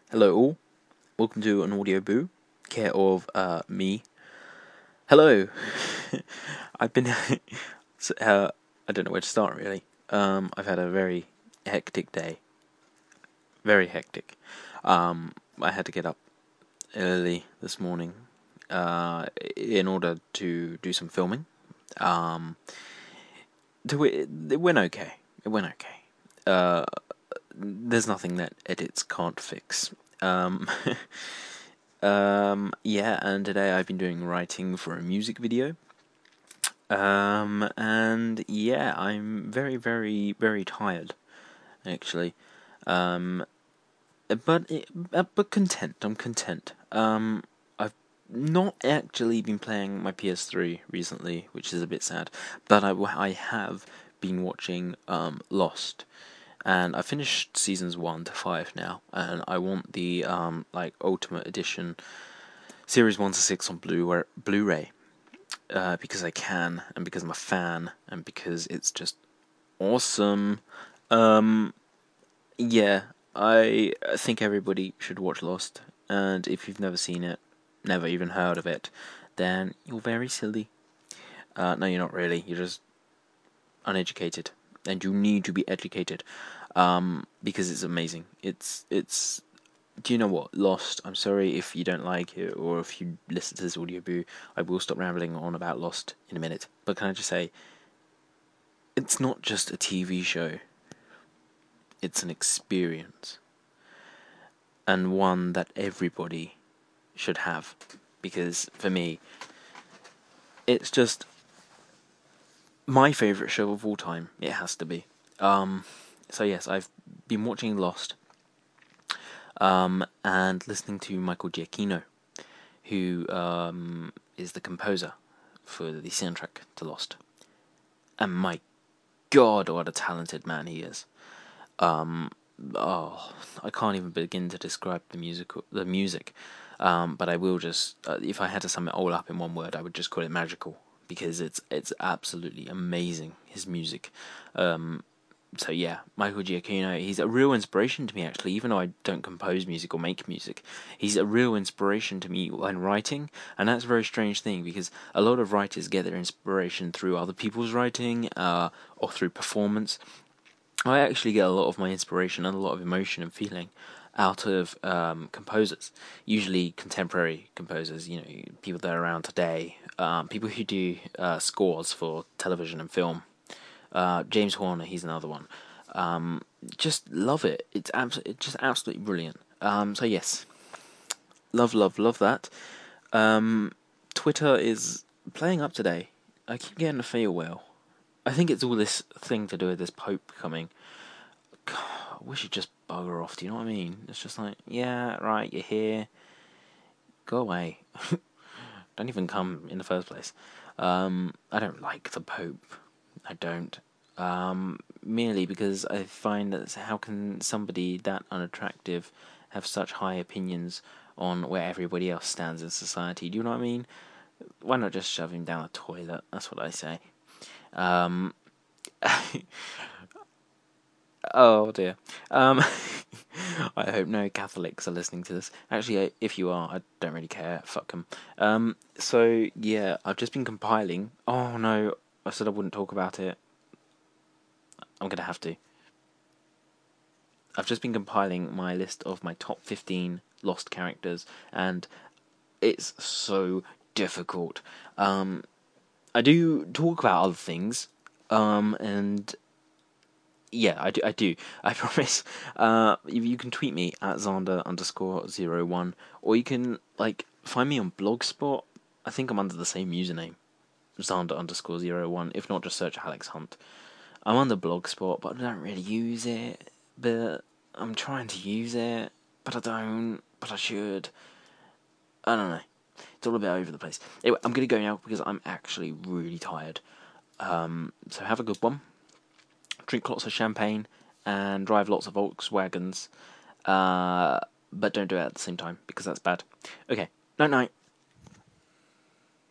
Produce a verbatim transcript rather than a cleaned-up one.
Hello all, welcome to an audio boo, care of uh, me. Hello, I've been, uh, I don't know where to start really. Um, I've had a very hectic day, very hectic. Um, I had to get up early this morning uh, in order to do some filming. Um, to, it, it went okay, it went okay. Uh, there's nothing that edits can't fix. Um... Um, yeah, and today I've been doing writing for a music video. Um, and yeah, I'm very, very, very tired, actually. Um, but uh, but content. I'm content. Um, I've not actually been playing my P S three recently, which is a bit sad. But I, I have been watching um Lost, and I finished seasons one to five now, and I want the um like Ultimate Edition. Series one to six on Blu Blu-ray, uh, because I can, and because I'm a fan, and because it's just awesome. Um, yeah, I think everybody should watch Lost, and if you've never seen it, never even heard of it, then you're very silly. Uh, no, you're not really. You're just uneducated, and you need to be educated, um, because it's amazing. It's it's Do you know what? Lost, I'm sorry if you don't like it, or if you listen to this audio boo, I will stop rambling on about Lost in a minute. But can I just say, it's not just a T V show, it's an experience. And one that everybody should have. Because, for me, it's just my favourite show of all time. It has to be. Um, so yes, I've been watching Lost, um, and listening to Michael Giacchino, who um, is the composer for the soundtrack to Lost. And my God, what a talented man he is! Um, oh, I can't even begin to describe the musical, the music. Um, but I will just, uh, if I had to sum it all up in one word, I would just call it magical, because it's it's absolutely amazing, his music. Um, so yeah, Michael Giacchino, he's a real inspiration to me actually, even though I don't compose music or make music. He's a real inspiration to me when writing, and that's a very strange thing, because a lot of writers get their inspiration through other people's writing, uh, or through performance. I actually get a lot of my inspiration and a lot of emotion and feeling out of um, composers, usually contemporary composers, you know, people that are around today, um, people who do uh, scores for television and film. Uh, James Horner, he's another one. Um, just love it. It's abs- it's just absolutely brilliant. Um, so yes, love, love, love that. Um, Twitter is playing up today. I keep getting a feel well. I think it's all this thing to do with this Pope coming. God, I wish he'd just bugger off. Do you know what I mean? It's just like, yeah, right, you're here. Go away. Don't even come in the first place. Um, I don't like the Pope. I don't. Um, merely because I find that how can somebody that unattractive have such high opinions on where everybody else stands in society? Do you know what I mean? Why not just shove him down the toilet? That's what I say. Um, oh dear. Um, I hope no Catholics are listening to this. Actually, if you are, I don't really care. Fuck them. Um, so yeah, I've just been compiling. Oh no, I said I wouldn't talk about it. I'm gonna have to. I've just been compiling my list of my top fifteen Lost characters, and it's so difficult. Um, I do talk about other things, um, and yeah, I do. I do. I promise. Uh, you can tweet me at Zander underscore zero one, or you can like find me on Blogspot. I think I'm under the same username, Zander underscore zero one. If not, just search Alex Hunt. I'm on the Blogspot, but I don't really use it. But I'm trying to use it, but I don't. But I should. I don't know. It's all a bit over the place. Anyway, I'm gonna go now because I'm actually really tired. Um, so have a good one. Drink lots of champagne and drive lots of Volkswagens. Uh, but don't do it at the same time because that's bad. Okay, night night.